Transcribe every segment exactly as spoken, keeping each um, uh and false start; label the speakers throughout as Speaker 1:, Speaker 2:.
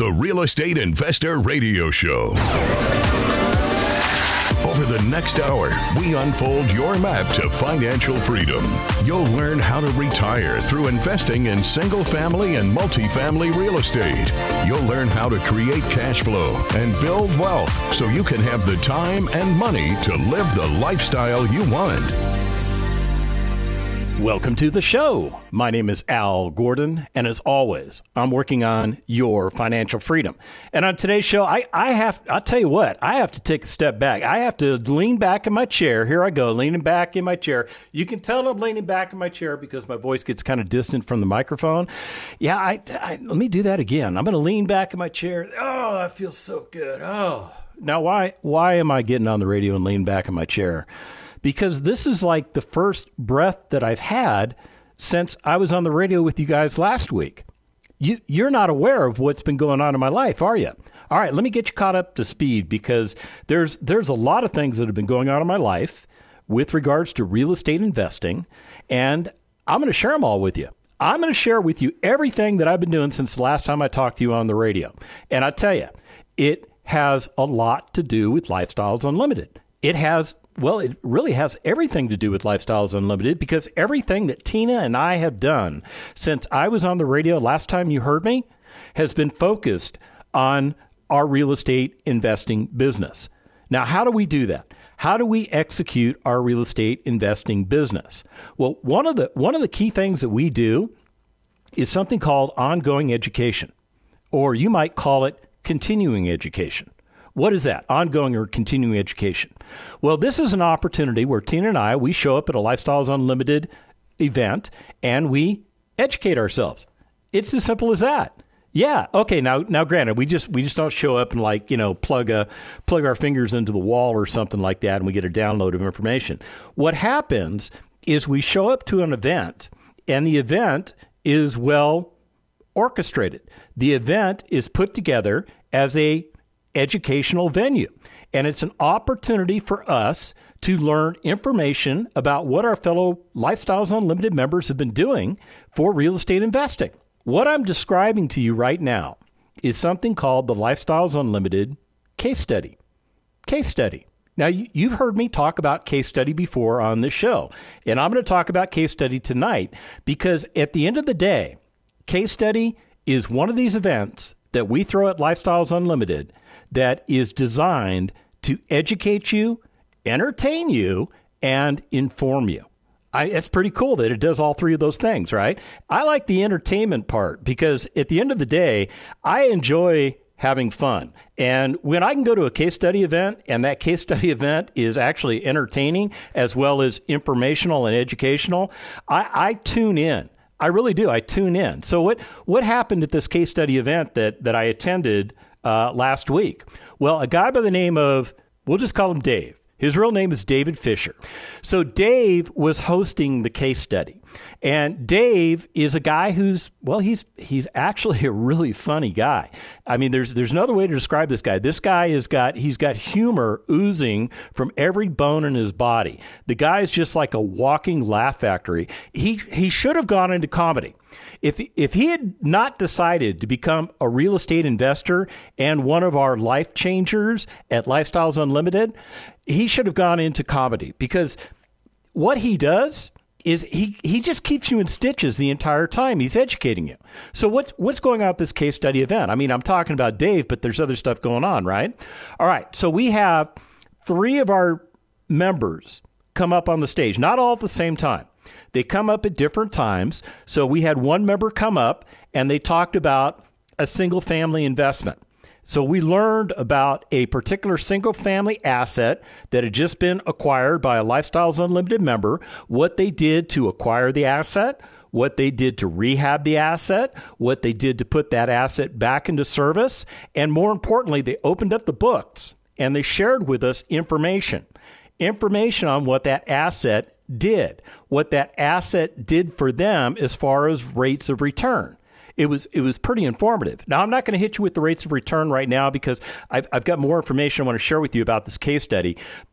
Speaker 1: the Real Estate Investor Radio Show. Over the next hour, we unfold your map to financial freedom. You'll learn how to retire through investing in single-family and multifamily real estate. You'll learn how to create cash flow and build wealth so you can have the time and money to live the lifestyle you want.
Speaker 2: Welcome to the show. My name is Al Gordon, and as always, I'm working on your financial freedom. And on today's show, I, I have, I'll tell you what, I have to take a step back. I have to lean back in my chair. Here I go, leaning back in my chair. You can tell I'm leaning back in my chair because my voice gets kind of distant from the microphone. Yeah, I, I let me do that again. I'm going to lean back in my chair. Oh, that feels so good. Oh, now why, why am I getting on the radio and leaning back in my chair? Because this is like the first breath that I've had since I was on the radio with you guys last week. You, you're not aware of what's been going on in my life, are you? All right, let me get you caught up to speed because there's there's a lot of things that have been going on in my life with regards to real estate investing, and I'm going to share them all with you. I'm going to share with you everything that I've been doing since the last time I talked to you on the radio. And I tell you, it has a lot to do with Lifestyles Unlimited. It has Well, it really has everything to do with Lifestyles Unlimited because everything that Tina and I have done since I was on the radio last time you heard me has been focused on our real estate investing business. Now, how do we do that? How do we execute our real estate investing business? Well, one of the one of the key things that we do is something called ongoing education, or you might call it continuing education. What is that? Ongoing or continuing education? Well, this is an opportunity where Tina and I, we show up at a Lifestyles Unlimited event and we educate ourselves. It's as simple as that. Yeah. Okay. Now, now, granted, we just we just don't show up and like you know plug a plug our fingers into the wall or something like that, and we get a download of information. What happens is we show up to an event, and the event is well orchestrated. The event is put together as a educational venue. And it's an opportunity for us to learn information about what our fellow Lifestyles Unlimited members have been doing for real estate investing. What I'm describing to you right now is something called the Lifestyles Unlimited Case Study. Case Study. Now, you've heard me talk about case study before on this show, and I'm going to talk about case study tonight because at the end of the day, case study is one of these events that we throw at Lifestyles Unlimited that is designed to educate you, entertain you, and inform you. I, it's pretty cool that it does all three of those things, right? I like the entertainment part because at the end of the day, I enjoy having fun. And when I can go to a case study event and that case study event is actually entertaining as well as informational and educational, I, I tune in. I really do. I tune in. So what, what happened at this case study event that, that I attended uh, last week? Well, a guy by the name of, we'll just call him Dave. His real name is David Fisher. So Dave was hosting the case study. And Dave is a guy who's, well, he's he's actually a really funny guy. I mean, there's there's no other way to describe this guy. This guy has got, he's got humor oozing from every bone in his body. The guy is just like a walking laugh factory. He he should have gone into comedy. If if he had not decided to become a real estate investor and one of our life changers at Lifestyles Unlimited, he should have gone into comedy because what he does is he, he just keeps you in stitches the entire time. He's educating you. So what's what's going on at this case study event? I mean, I'm talking about Dave, but there's other stuff going on, right? All right. So we have three of our members come up on the stage, not all at the same time. They come up at different times. So we had one member come up and they talked about a single family investment. So we learned about a particular single family asset that had just been acquired by a Lifestyles Unlimited member, what they did to acquire the asset, what they did to rehab the asset, what they did to put that asset back into service, and more importantly, they opened up the books and they shared with us information. Information on what that asset did, what that asset did for them as far as rates of return. It was it was pretty informative. Now, I'm not going to hit you with the rates of return right now because I've, I've got more information I want to share with you about this case study. But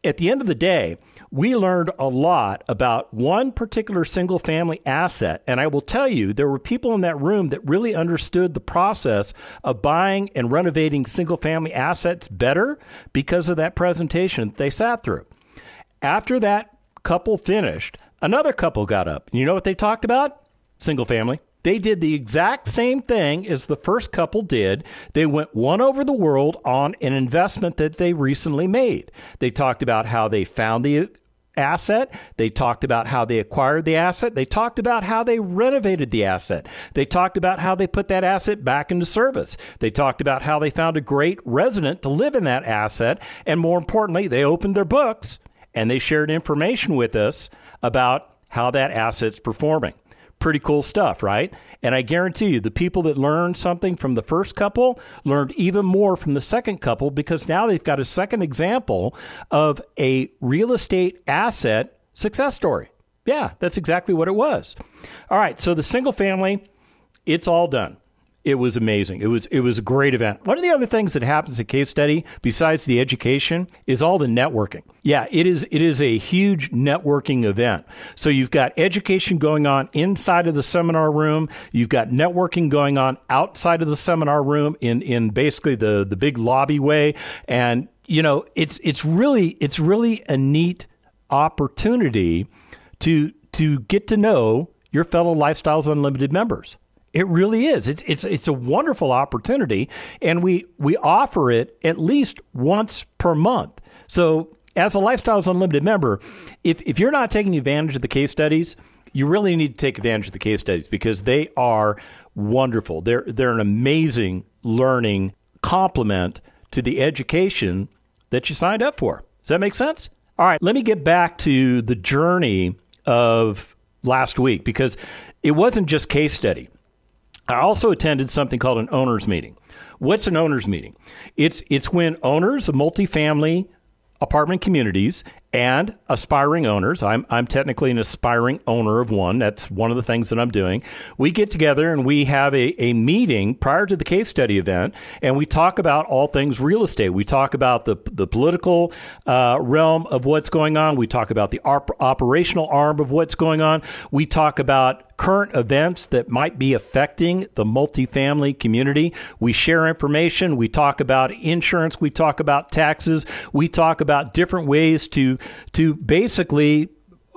Speaker 2: at the end of the day, we learned a lot about one particular single family asset. And I will tell you, there were people in that room that really understood the process of buying and renovating single family assets better because of that presentation they sat through. After that couple finished, another couple got up. You know what they talked about? Single family. They did the exact same thing as the first couple did. They went one over the world on an investment that they recently made. They talked about how they found the asset. They talked about how they acquired the asset. They talked about how they renovated the asset. They talked about how they put that asset back into service. They talked about how they found a great resident to live in that asset. And more importantly, they opened their books and they shared information with us about how that asset's performing. Pretty cool stuff, right? And I guarantee you, the people that learned something from the first couple learned even more from the second couple, because now they've got a second example of a real estate asset success story. Yeah, that's exactly what it was. All right, so the single family, it's all done. It was amazing. It was it was a great event. One of the other things that happens at Case Study, besides the education, is all the networking. Yeah, it is it is a huge networking event. So you've got education going on inside of the seminar room. You've got networking going on outside of the seminar room in, in basically the, the big lobby way. And, you know, it's it's really it's really a neat opportunity to to get to know your fellow Lifestyles Unlimited members. It really is. It's it's it's a wonderful opportunity, and we we offer it at least once per month. So as a Lifestyles Unlimited member, if if you're not taking advantage of the case studies, you really need to take advantage of the case studies, because they are wonderful. They're they're an amazing learning complement to the education that you signed up for. Does that make sense? All right, let me get back to the journey of last week, because it wasn't just case study. I also attended something called an owners meeting. What's an owners meeting? It's it's when owners of multifamily apartment communities and aspiring owners, I'm I'm technically an aspiring owner of one. That's one of the things that I'm doing. We get together and we have a, a meeting prior to the case study event, and we talk about all things real estate. We talk about the the political uh, realm of what's going on. We talk about the op- operational arm of what's going on. We talk about current events that might be affecting the multifamily community. We share information. We talk about insurance. We talk about taxes. We talk about different ways to to basically,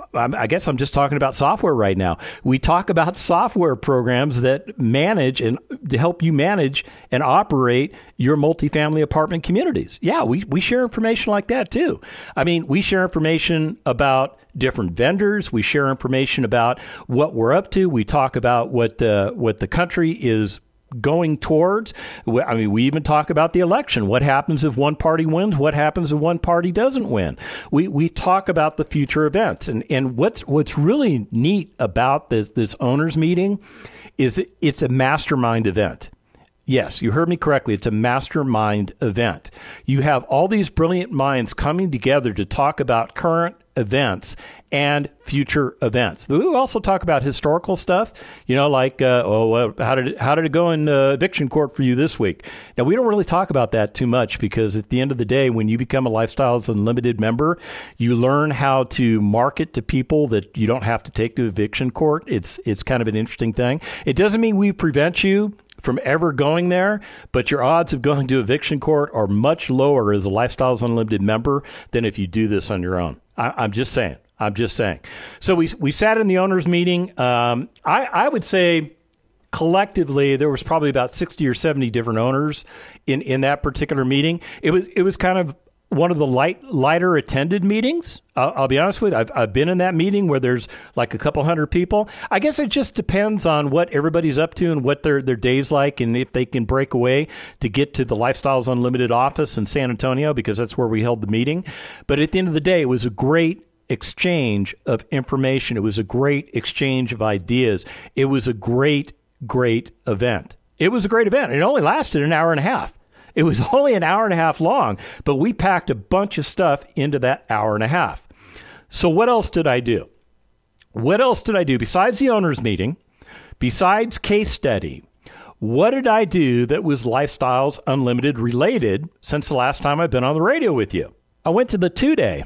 Speaker 2: I guess I'm just talking about software right now. We talk about software programs that manage and to help you manage and operate your multifamily apartment communities. Yeah, we, we share information like that too. I mean, we share information about different vendors. We share information about what we're up to. We talk about what uh, what the country is going towards. I mean, we even talk about the election. What happens if one party wins? What happens if one party doesn't win? We we talk about the future events. And and what's what's really neat about this this owners meeting is it, it's a mastermind event. Yes, you heard me correctly. It's a mastermind event. You have all these brilliant minds coming together to talk about current events and future events. We also talk about historical stuff, you know, like, uh, oh, uh, how did it, how did it go in uh, eviction court for you this week? Now, we don't really talk about that too much, because at the end of the day, when you become a Lifestyles Unlimited member, you learn how to market to people that you don't have to take to eviction court. It's it's kind of an interesting thing. It doesn't mean we prevent you from ever going there, but your odds of going to eviction court are much lower as a Lifestyles Unlimited member than if you do this on your own. I, I'm just saying. I'm just saying. So we we sat in the owners meeting. Um, I, I would say collectively there was probably about sixty or seventy different owners in, in that particular meeting. It was it was kind of one of the light lighter attended meetings. I'll, I'll be honest with you. I've, I've been in that meeting where there's like a couple hundred people. I guess it just depends on what everybody's up to and what their, their day's like, and if they can break away to get to the Lifestyles Unlimited office in San Antonio, because that's where we held the meeting. But at the end of the day, it was a great exchange of information. It was a great exchange of ideas. It was a great, great event. It was a great event. It only lasted an hour and a half. It was only an hour and a half long, but we packed a bunch of stuff into that hour and a half. So what else did I do? What else did I do besides the owners meeting, besides case study? What did I do that was Lifestyles Unlimited related since the last time I've been on the radio with you? I went to the two-day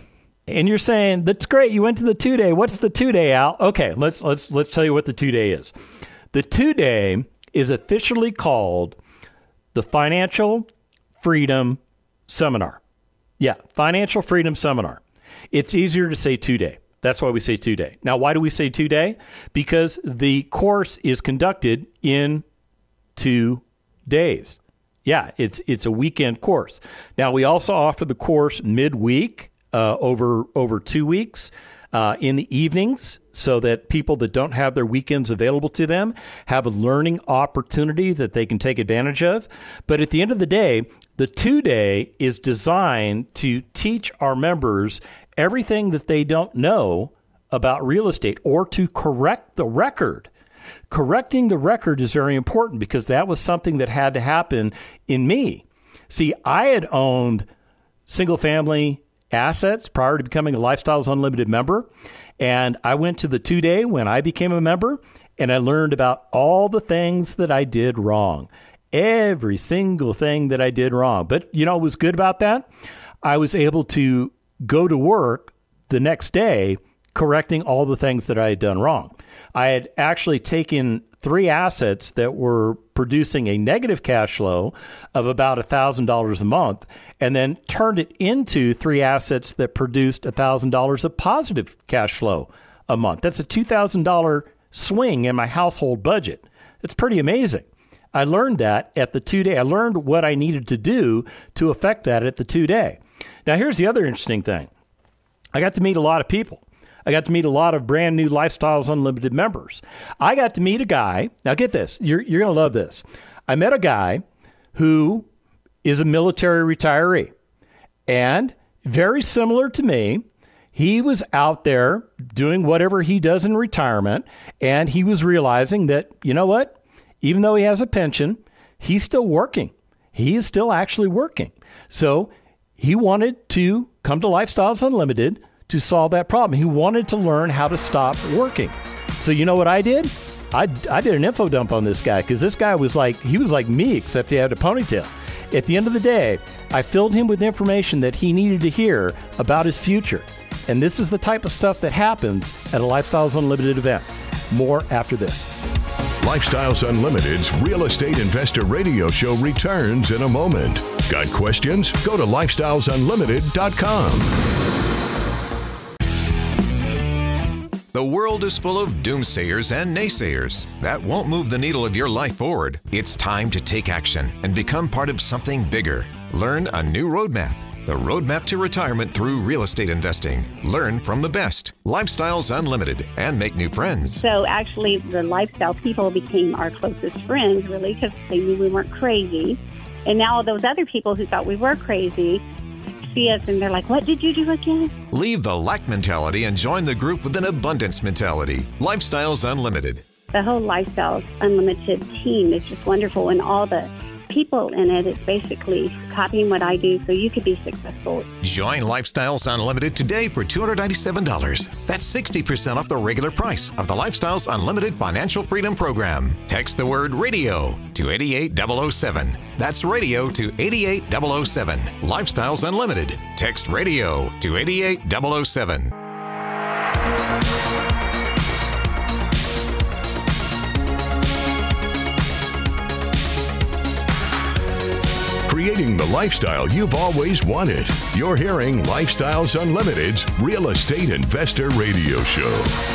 Speaker 2: And you're saying, that's great. You went to the two-day. What's the two-day, Al? Okay, let's let's let's tell you what the two-day is. The two-day is officially called the Financial Freedom Seminar. Yeah, Financial Freedom Seminar. It's easier to say two-day. That's why we say two-day. Now, why do we say two-day? Because the course is conducted in two days. Yeah, it's it's a weekend course. Now, we also offer the course midweek. Uh, over over two weeks uh, in the evenings, so that people that don't have their weekends available to them have a learning opportunity that they can take advantage of. But at the end of the day, the two-day is designed to teach our members everything that they don't know about real estate, or to correct the record. Correcting the record is very important, because that was something that had to happen in me. See, I had owned single-family assets prior to becoming a Lifestyles Unlimited member. And I went to the two-day when I became a member, and I learned about all the things that I did wrong. Every single thing that I did wrong. But you know what was good about that? I was able to go to work the next day correcting all the things that I had done wrong. I had actually taken three assets that were producing a negative cash flow of about one thousand dollars a month, and then turned it into three assets that produced one thousand dollars of positive cash flow a month. That's a two thousand dollars swing in my household budget. It's pretty amazing. I learned that at the two-day. I learned what I needed to do to affect that at the two-day. Now, here's the other interesting thing. I got to meet a lot of people. I got to meet a lot of brand new Lifestyles Unlimited members. I got to meet a guy. Now get this. You're, you're going to love this. I met a guy who is a military retiree. And very similar to me, he was out there doing whatever he does in retirement. And he was realizing that, you know what? Even though he has a pension, he's still working. He is still actually working. So he wanted to come to Lifestyles Unlimited to solve that problem. He wanted to learn how to stop working. So you know what I did? I, I did an info dump on this guy, because this guy was like, he was like me, except he had a ponytail. At the end of the day, I filled him with information that he needed to hear about his future. And this is the type of stuff that happens at a Lifestyles Unlimited event. More after this.
Speaker 1: Lifestyles Unlimited's Real Estate Investor Radio Show returns in a moment. Got questions? Go to lifestyles unlimited dot com.
Speaker 3: The world is full of doomsayers and naysayers. That won't move the needle of your life forward. It's time to take action and become part of something bigger. Learn a new roadmap. The roadmap to retirement through real estate investing. Learn from the best. Lifestyles Unlimited, and make new friends.
Speaker 4: So actually, the lifestyle people became our closest friends, really, because they knew we weren't crazy. And now those other people who thought we were crazy see us and they're like, what did you do again?
Speaker 3: Leave the lack mentality and join the group with an abundance mentality. Lifestyles Unlimited.
Speaker 4: The whole Lifestyles Unlimited team is just wonderful, and all the people in it is basically copying what I do so you could be successful.
Speaker 3: Join Lifestyles Unlimited today for two hundred ninety-seven dollars. That's sixty percent off the regular price of the Lifestyles Unlimited Financial Freedom Program. Text the word radio to eight eight zero zero seven. That's radio to eight eight zero zero seven. Lifestyles Unlimited. Text radio to eight eight zero zero seven.
Speaker 1: Creating the lifestyle you've always wanted. You're hearing Lifestyles Unlimited's Real Estate Investor Radio Show.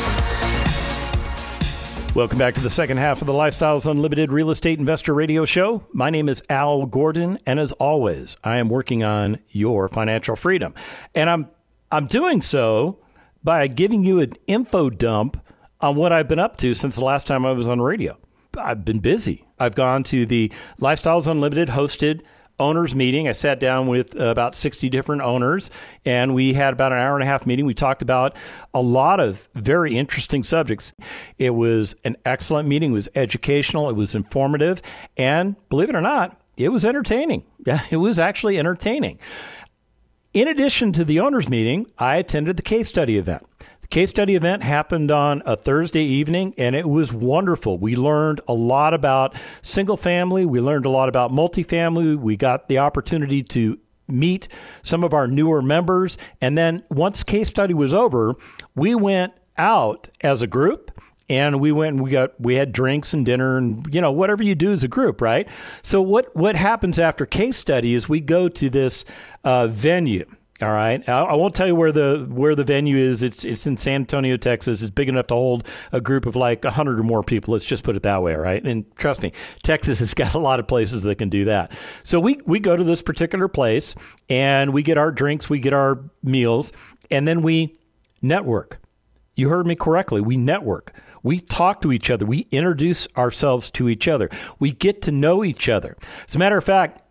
Speaker 2: Welcome back to the second half of the Lifestyles Unlimited Real Estate Investor Radio Show. My name is Al Gordon, and as always, I am working on your financial freedom. And I'm I'm doing so by giving you an info dump on what I've been up to since the last time I was on radio. I've been busy. I've gone to the Lifestyles Unlimited hosted owners meeting. I sat down with uh, about sixty different owners, and we had about an hour and a half meeting. We talked about a lot of very interesting subjects. It was an excellent meeting. It was educational. It was informative. And believe it or not, it was entertaining. Yeah, it was actually entertaining. In addition to the owners meeting, I attended the case study event. Case study event happened on a Thursday evening, and it was wonderful. We learned a lot about single family. We learned a lot about multifamily. We got the opportunity to meet some of our newer members. And then once case study was over, we went out as a group. And we went and we got we had drinks and dinner and, you know, whatever you do as a group, right? So what, what happens after case study is we go to this uh, venue. All right. I, I won't tell you where the where the venue is. It's it's in San Antonio, Texas. It's big enough to hold a group of like one hundred or more people. Let's just put it that way, right? And trust me, Texas has got a lot of places that can do that. So we, we go to this particular place and we get our drinks, we get our meals, and then we network. You heard me correctly. We network. We talk to each other. We introduce ourselves to each other. We get to know each other. As a matter of fact,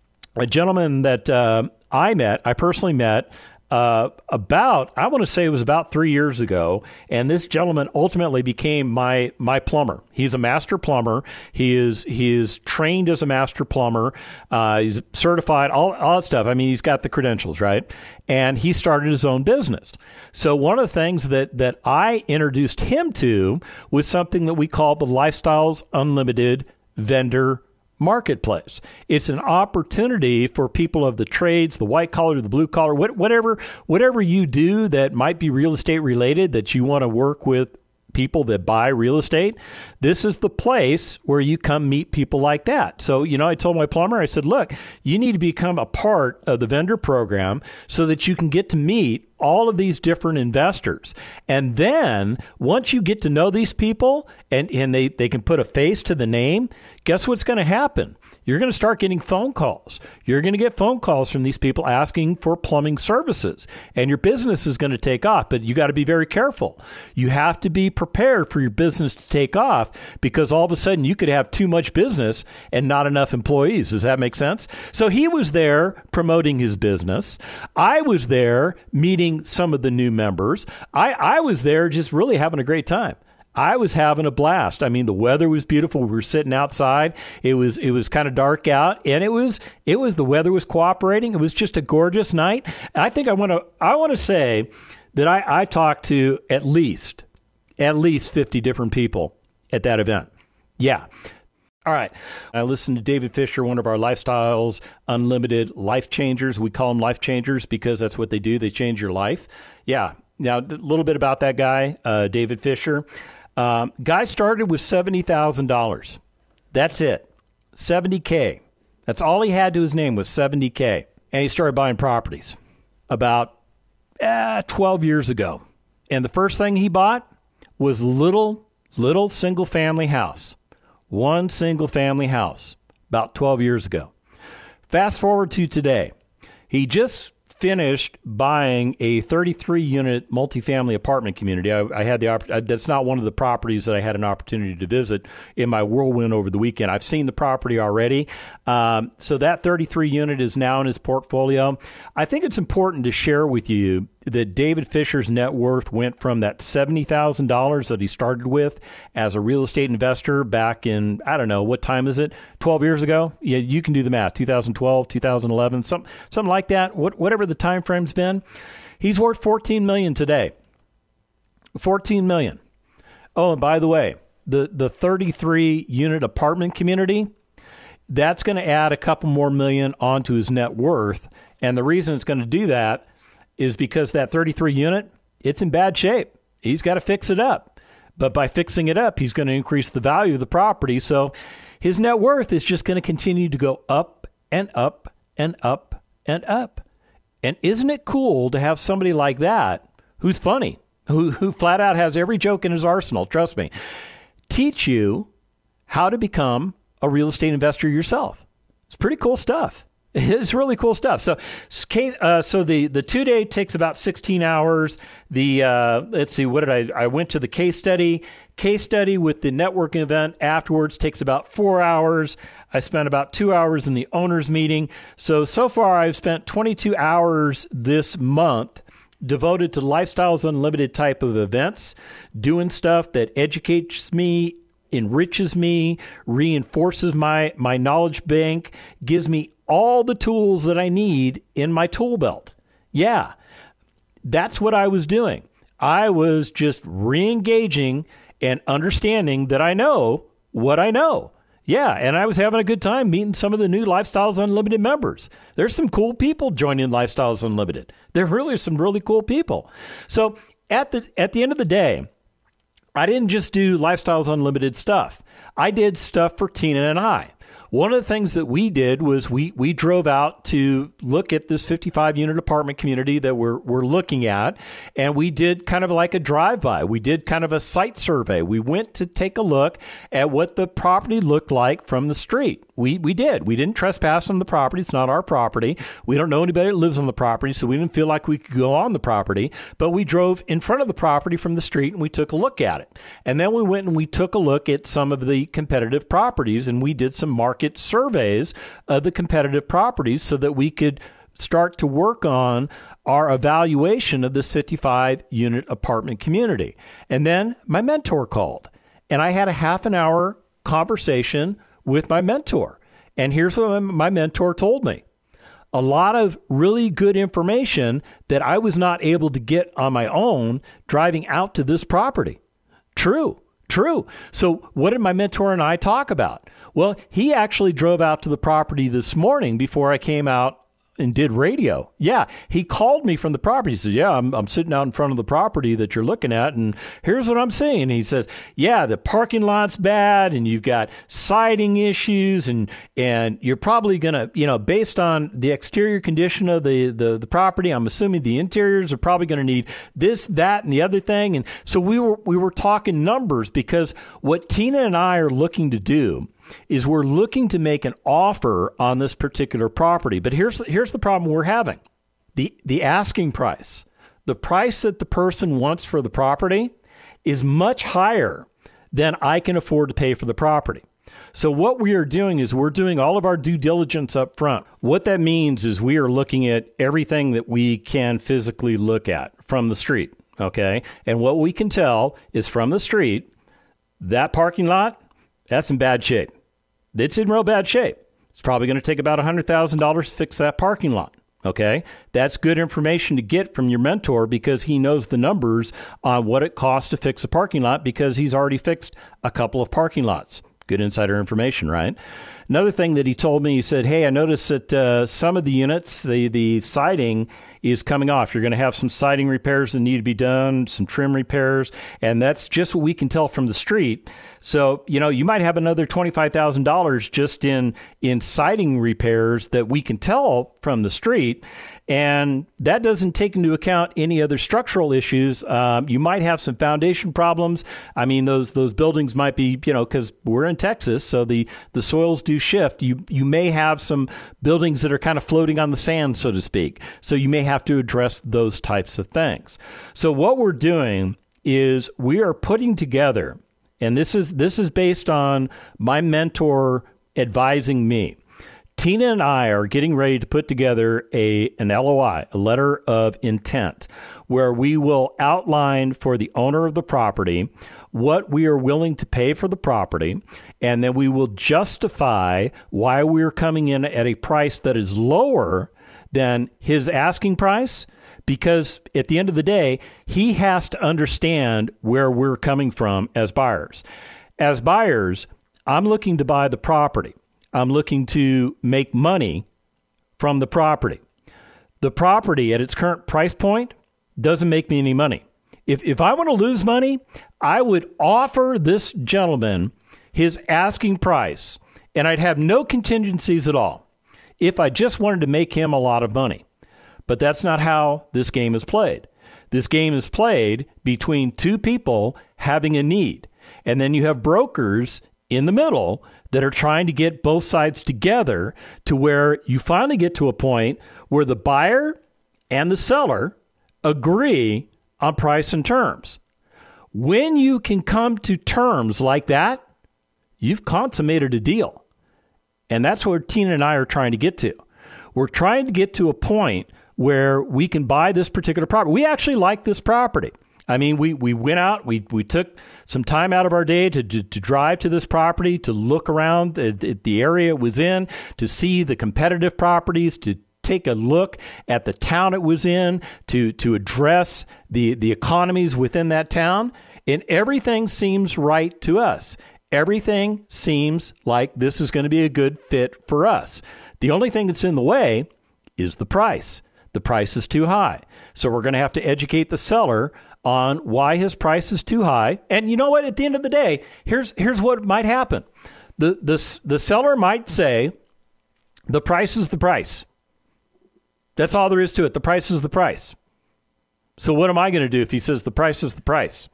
Speaker 2: a gentleman that uh, I met, I personally met uh, about, I want to say it was about three years ago, and this gentleman ultimately became my my plumber. He's a master plumber. He is he is trained as a master plumber. Uh, he's certified, all, all that stuff. I mean, he's got the credentials, right? And he started his own business. So one of the things that, that I introduced him to was something that we call the Lifestyles Unlimited Vendor Marketplace. It's an opportunity for people of the trades, the white collar, the blue collar, whatever, whatever you do that might be real estate related, that you want to work with people that buy real estate. This is the place where you come meet people like that. So, you know, I told my plumber, I said, look, you need to become a part of the vendor program so that you can get to meet all of these different investors. And then once you get to know these people and, and they, they can put a face to the name, guess what's going to happen? You're going to start getting phone calls. You're going to get phone calls from these people asking for plumbing services, and your business is going to take off. But you got to be very careful. You have to be prepared for your business to take off, because all of a sudden you could have too much business and not enough employees. Does that make sense? So he was there promoting his business. I was there meeting some of the new members. I, I was there just really having a great time. I was having a blast. I mean, the weather was beautiful. We were sitting outside. It was it was kind of dark out, and it was it was the weather was cooperating. It was just a gorgeous night. And I think I want to I want to say that I, I talked to at least at least fifty different people at that event. Yeah. All right. I listened to David Fisher, one of our Lifestyles Unlimited Life Changers. We call them life changers because that's what they do. They change your life. Yeah. Now, a little bit about that guy, uh, David Fisher. Um, guy started with seventy thousand dollars. That's it. seventy K. That's all he had to his name was seventy K. And he started buying properties about uh, twelve years ago. And the first thing he bought was little, little single family house. One single family house about twelve years ago. Fast forward to today. He just finished buying a thirty-three unit multifamily apartment community. I, I had the opp- that's not one of the properties that I had an opportunity to visit in my whirlwind over the weekend. I've seen the property already. Um, so that thirty-three unit is now in his portfolio. I think it's important to share with you that David Fisher's net worth went from that seventy thousand dollars that he started with as a real estate investor back in, I don't know, what time is it? twelve years ago? Yeah, you can do the math. two thousand twelve, two thousand eleven, some, something like that. What, whatever the time frame's been. He's worth fourteen million dollars today. fourteen million dollars. Oh, and by the way, the, the thirty-three unit apartment community, that's going to add a couple more million onto his net worth. And the reason it's going to do that is because that thirty-three unit, it's in bad shape. He's got to fix it up. But by fixing it up, he's going to increase the value of the property. So his net worth is just going to continue to go up and up and up and up. And isn't it cool to have somebody like that who's funny, who, who flat out has every joke in his arsenal, trust me, teach you how to become a real estate investor yourself? It's pretty cool stuff. It's really cool stuff. So, uh, so the, the two day takes about sixteen hours. The uh, let's see, what did I? I went to the case study. Case study with the networking event afterwards takes about four hours. I spent about two hours in the owners meeting. So so far, I've spent twenty-two hours this month devoted to Lifestyles Unlimited type of events, doing stuff that educates me, enriches me, reinforces my my knowledge bank, gives me all the tools that I need in my tool belt. Yeah, that's what I was doing. I was just re-engaging and understanding that I know what I know. Yeah, and I was having a good time meeting some of the new Lifestyles Unlimited members. There's some cool people joining Lifestyles Unlimited. There really are some really cool people. So at the at the end of the day, I didn't just do Lifestyles Unlimited stuff. I did stuff for Tina and I. One of the things that we did was we we drove out to look at this fifty-five unit apartment community that we're we're looking at, and we did kind of like a drive-by. We did kind of a site survey. We went to take a look at what the property looked like from the street. We we did. We didn't trespass on the property. It's not our property. We don't know anybody that lives on the property, so we didn't feel like we could go on the property. But we drove in front of the property from the street, and we took a look at it. And then we went and we took a look at some of the competitive properties, and we did some market surveys of the competitive properties so that we could start to work on our evaluation of this fifty-five unit apartment community. And then my mentor called, and I had a half an hour conversation with my mentor. And here's what my mentor told me. A lot of really good information that I was not able to get on my own driving out to this property. True. True. So what did my mentor and I talk about? Well, he actually drove out to the property this morning before I came out and did radio. Yeah, he called me from the property. He said, yeah, I'm, I'm sitting out in front of the property that you're looking at, and here's what I'm seeing. He says, yeah, the parking lot's bad, and you've got siding issues, and and you're probably going to, you know, based on the exterior condition of the, the, the property, I'm assuming the interiors are probably going to need this, that, and the other thing. And so we were we were talking numbers, because what Tina and I are looking to do is we're looking to make an offer on this particular property. But here's here's the problem we're having. The the asking price, the price that the person wants for the property is much higher than I can afford to pay for the property. So what we are doing is we're doing all of our due diligence up front. What that means is we are looking at everything that we can physically look at from the street, okay? And what we can tell is from the street, that parking lot, that's in bad shape. It's in real bad shape. It's probably going to take about one hundred thousand dollars to fix that parking lot. Okay, that's good information to get from your mentor, because he knows the numbers on what it costs to fix a parking lot, because he's already fixed a couple of parking lots. Good insider information, right? Another thing that he told me, he said, hey, I noticed that uh, some of the units, the, the siding is coming off. You're going to have some siding repairs that need to be done, some trim repairs, and that's just what we can tell from the street. So, you know, you might have another twenty-five thousand dollars just in, in siding repairs that we can tell from the street. And that doesn't take into account any other structural issues. Um, you might have some foundation problems. I mean, those those buildings might be, you know, because we're in Texas, so the, the soils do shift. You you may have some buildings that are kind of floating on the sand, so to speak. So you may have to address those types of things. So what we're doing is we are putting together, and this is this is based on my mentor advising me. Tina and I are getting ready to put together a an L O I, a letter of intent, where we will outline for the owner of the property what we are willing to pay for the property, and then we will justify why we're coming in at a price that is lower than his asking price, because at the end of the day, he has to understand where we're coming from as buyers. As buyers, I'm looking to buy the property. I'm looking to make money from the property. The property at its current price point doesn't make me any money. If if I want to lose money, I would offer this gentleman his asking price, and I'd have no contingencies at all if I just wanted to make him a lot of money. But that's not how this game is played. This game is played between two people having a need, and then you have brokers in the middle that are trying to get both sides together to where you finally get to a point where the buyer and the seller agree on price and terms. When you can come to terms like that, you've consummated a deal. And that's what Tina and I are trying to get to. We're trying to get to a point where we can buy this particular property. We actually like this property. I mean, we, we went out, we we took some time out of our day to, to, to drive to this property, to look around at, at the area it was in, to see the competitive properties, to take a look at the town it was in, to to address the, the economies within that town. And everything seems right to us. Everything seems like this is going to be a good fit for us. The only thing that's in the way is the price. The price is too high. So we're going to have to educate the seller on why his price is too high. And you know what? At the end of the day, here's here's what might happen. The, the, the seller might say, the price is the price. That's all there is to it. The price is the price. So what am I going to do if he says the price is the price?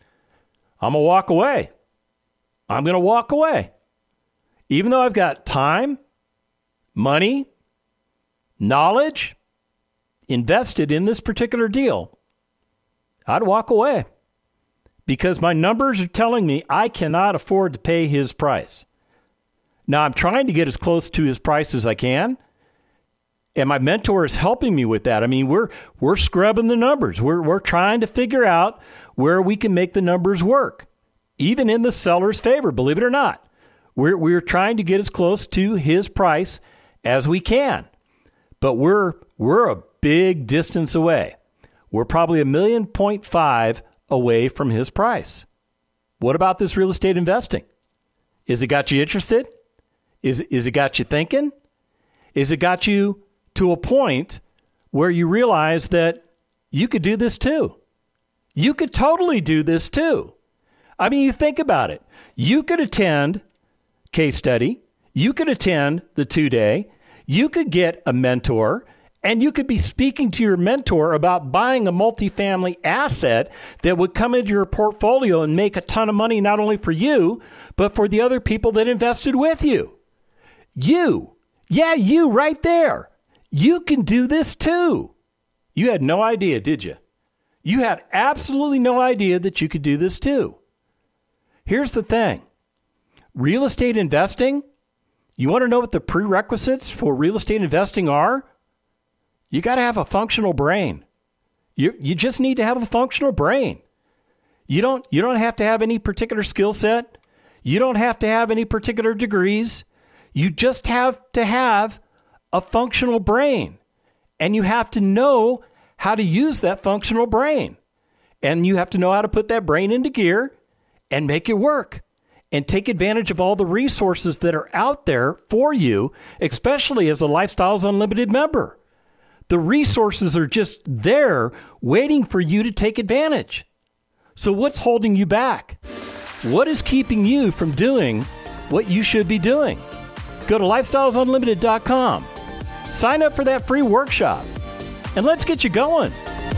Speaker 2: I'm going to walk away. I'm going to walk away. Even though I've got time, money, knowledge invested in this particular deal, I'd walk away because my numbers are telling me I cannot afford to pay his price. Now, I'm trying to get as close to his price as I can, and my mentor is helping me with that. I mean, we're we're scrubbing the numbers. We're we're trying to figure out where we can make the numbers work, even in the seller's favor, believe it or not. We're we're trying to get as close to his price as we can. But we're we're a big distance away. We're probably a million point five away from his price. What about this real estate investing? Is it got you interested? Is is it got you thinking? Is it got you to a point where you realize that you could do this too? You could totally do this too. I mean, you think about it. You could attend case study. You could attend the two-day. You could get a mentor, and you could be speaking to your mentor about buying a multifamily asset that would come into your portfolio and make a ton of money, not only for you, but for the other people that invested with you. You, yeah, you right there. You can do this too. You had no idea, did you? You had absolutely no idea that you could do this too. Here's the thing. Real estate investing, you want to know what the prerequisites for real estate investing are? You got to have a functional brain. You you just need to have a functional brain. You don't you don't have to have any particular skill set. You don't have to have any particular degrees. You just have to have a functional brain. And you have to know how to use that functional brain. And you have to know how to put that brain into gear and make it work. And take advantage of all the resources that are out there for you, especially as a Lifestyles Unlimited member. The resources are just there waiting for you to take advantage. So what's holding you back? What is keeping you from doing what you should be doing? Go to lifestyles unlimited dot com. Sign up for that free workshop, and let's get you going.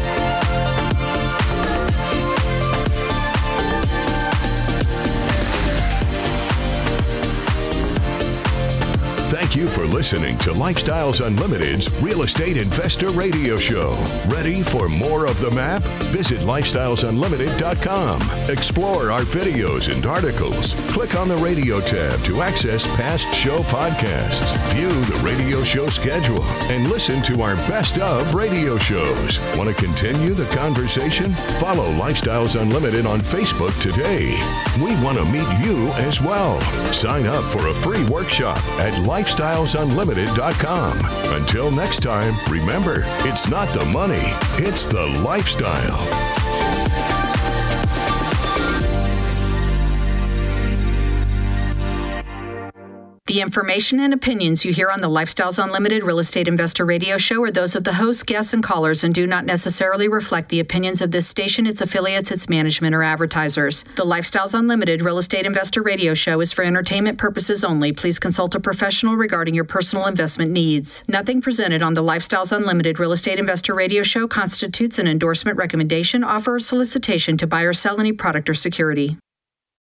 Speaker 1: Thank you for listening to Lifestyles Unlimited's Real Estate Investor Radio Show. Ready for more of the map? Visit lifestyles unlimited dot com. Explore our videos and articles. Click on the radio tab to access past show podcasts. View the radio show schedule and listen to our best of radio shows. Want to continue the conversation? Follow Lifestyles Unlimited on Facebook today. We want to meet you as well. Sign up for a free workshop at lifestyles unlimited dot com. Until next time, remember, it's not the money, it's the lifestyle.
Speaker 5: The information and opinions you hear on the Lifestyles Unlimited Real Estate Investor Radio Show are those of the hosts, guests, and callers and do not necessarily reflect the opinions of this station, its affiliates, its management, or advertisers. The Lifestyles Unlimited Real Estate Investor Radio Show is for entertainment purposes only. Please consult a professional regarding your personal investment needs. Nothing presented on the Lifestyles Unlimited Real Estate Investor Radio Show constitutes an endorsement, recommendation, offer, or solicitation to buy or sell any product or security.